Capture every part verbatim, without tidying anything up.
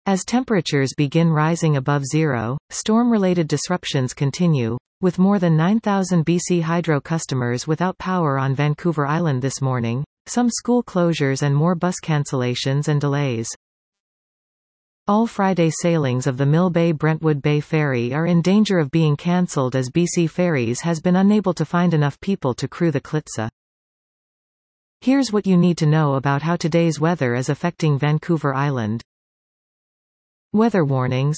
As temperatures begin rising above zero, storm-related disruptions continue, with more than nine thousand B C Hydro customers without power on Vancouver Island this morning, some school closures and more bus cancellations and delays. All Friday sailings of the Mill Bay-Brentwood Bay Ferry are in danger of being cancelled as B C Ferries has been unable to find enough people to crew the Klitsa. Here's what you need to know about how today's weather is affecting Vancouver Island. Weather warnings.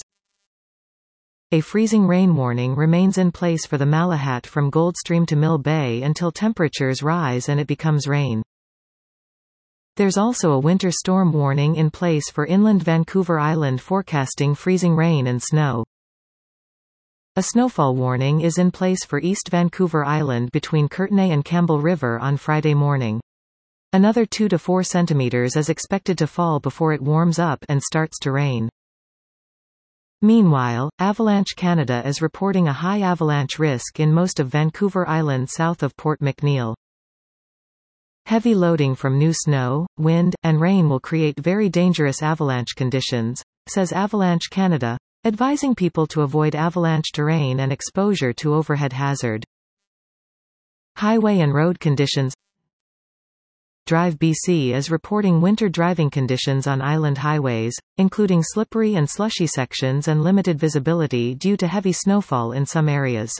A freezing rain warning remains in place for the Malahat from Goldstream to Mill Bay until temperatures rise and it becomes rain. There's also a winter storm warning in place for inland Vancouver Island, forecasting freezing rain and snow. A snowfall warning is in place for East Vancouver Island between Courtenay and Campbell River on Friday morning. Another two to four centimeters is expected to fall before it warms up and starts to rain. Meanwhile, Avalanche Canada is reporting a high avalanche risk in most of Vancouver Island south of Port McNeill. Heavy loading from new snow, wind, and rain will create very dangerous avalanche conditions, says Avalanche Canada, advising people to avoid avalanche terrain and exposure to overhead hazard. Highway and road conditions. Drive B C is reporting winter driving conditions on island highways, including slippery and slushy sections and limited visibility due to heavy snowfall in some areas.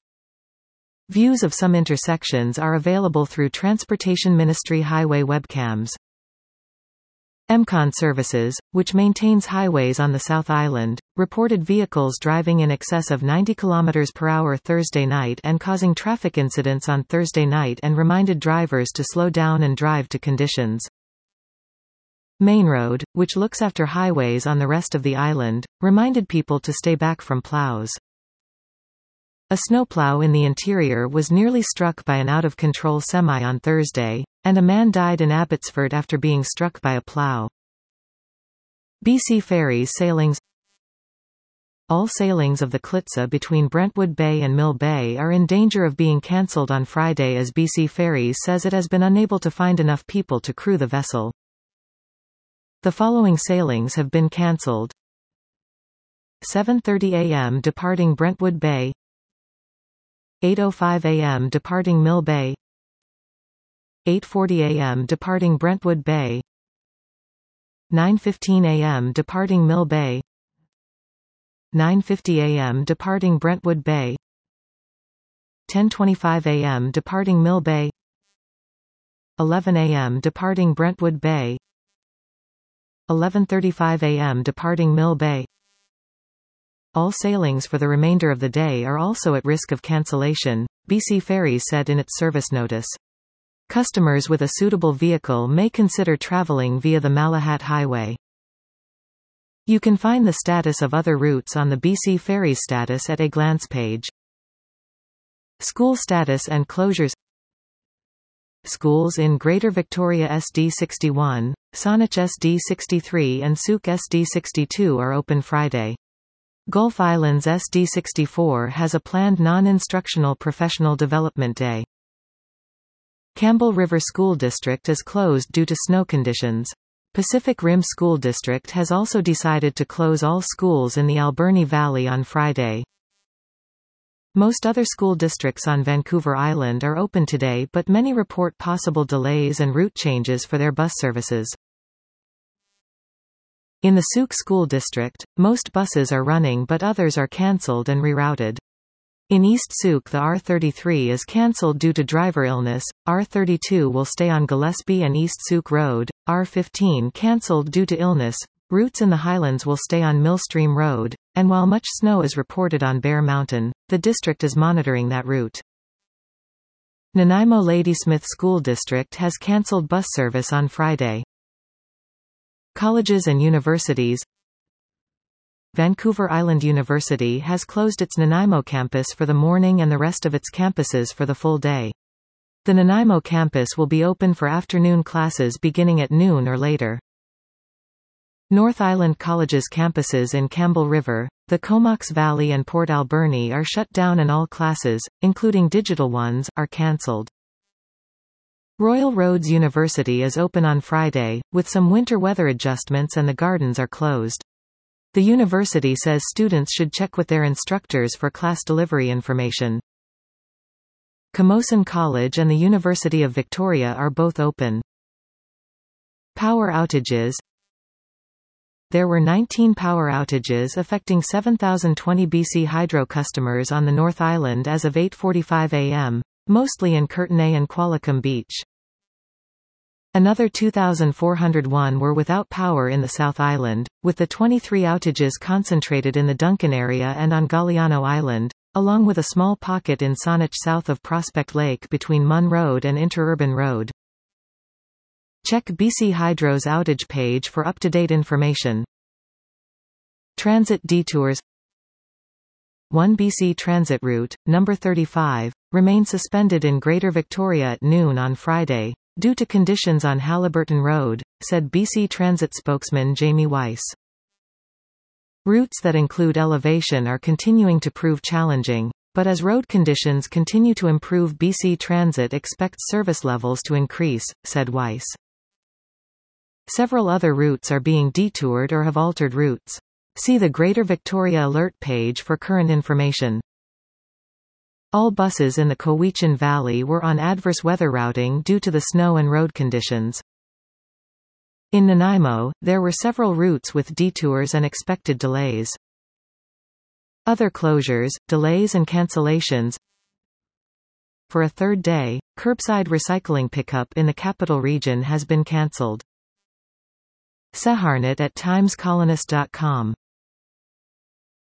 Views of some intersections are available through Transportation Ministry highway webcams. M C O N Services, which maintains highways on the South Island, reported vehicles driving in excess of ninety kilometers per hour Thursday night and causing traffic incidents on Thursday night and reminded drivers to slow down and drive to conditions. Mainroad, which looks after highways on the rest of the island, reminded people to stay back from plows. A snowplow in the interior was nearly struck by an out-of-control semi on Thursday, and a man died in Abbotsford after being struck by a plow. B C Ferries sailings. All sailings of the Klitsa between Brentwood Bay and Mill Bay are in danger of being cancelled on Friday as B C Ferries says it has been unable to find enough people to crew the vessel. The following sailings have been cancelled. seven thirty a m departing Brentwood Bay, eight oh five a m departing Mill Bay, eight forty a m departing Brentwood Bay, nine fifteen a m departing Mill Bay, nine fifty a m departing Brentwood Bay, ten twenty-five a m departing Mill Bay, eleven a m departing Brentwood Bay, eleven thirty-five a m departing Mill Bay. All sailings for the remainder of the day are also at risk of cancellation, B C Ferries said in its service notice. Customers with a suitable vehicle may consider traveling via the Malahat Highway. You can find the status of other routes on the B C Ferries status at a glance page. School status and closures. Schools in Greater Victoria S D sixty-one, Saanich S D sixty-three and Sooke S D sixty-two are open Friday. Gulf Islands S D sixty-four has a planned non-instructional professional development day. Campbell River School District is closed due to snow conditions. Pacific Rim School District has also decided to close all schools in the Alberni Valley on Friday. Most other school districts on Vancouver Island are open today, but many report possible delays and route changes for their bus services. In the Sooke School District, most buses are running but others are cancelled and rerouted. In East Sooke the R thirty-three is cancelled due to driver illness, R thirty-two will stay on Gillespie and East Sooke Road, R fifteen cancelled due to illness, routes in the Highlands will stay on Millstream Road, and while much snow is reported on Bear Mountain, the district is monitoring that route. Nanaimo Ladysmith School District has cancelled bus service on Friday. Colleges and universities. Vancouver Island University has closed its Nanaimo campus for the morning and the rest of its campuses for the full day. The Nanaimo campus will be open for afternoon classes beginning at noon or later. North Island College's campuses in Campbell River, the Comox Valley and Port Alberni are shut down and all classes, including digital ones, are cancelled. Royal Roads University is open on Friday, with some winter weather adjustments and the gardens are closed. The university says students should check with their instructors for class delivery information. Camosun College and the University of Victoria are both open. Power outages. There were nineteen power outages affecting seven thousand twenty B C Hydro customers on the North Island as of eight forty-five a m, mostly in Courtenay and Qualicum Beach. Another two thousand four hundred one were without power in the South Island, with the twenty-three outages concentrated in the Duncan area and on Galliano Island, along with a small pocket in Saanich south of Prospect Lake between Munn Road and Interurban Road. Check B C Hydro's outage page for up-to-date information. Transit detours. One B C Transit route, number thirty-five, remained suspended in Greater Victoria at noon on Friday, due to conditions on Halliburton Road, said B C Transit spokesman Jamie Weiss. Routes that include elevation are continuing to prove challenging, but as road conditions continue to improve, B C Transit expects service levels to increase, said Weiss. Several other routes are being detoured or have altered routes. See the Greater Victoria Alert page for current information. All buses in the Cowichan Valley were on adverse weather routing due to the snow and road conditions. In Nanaimo, there were several routes with detours and expected delays. Other closures, delays and cancellations. For a third day, curbside recycling pickup in the Capital Region has been cancelled. Seharnit at times colonist dot com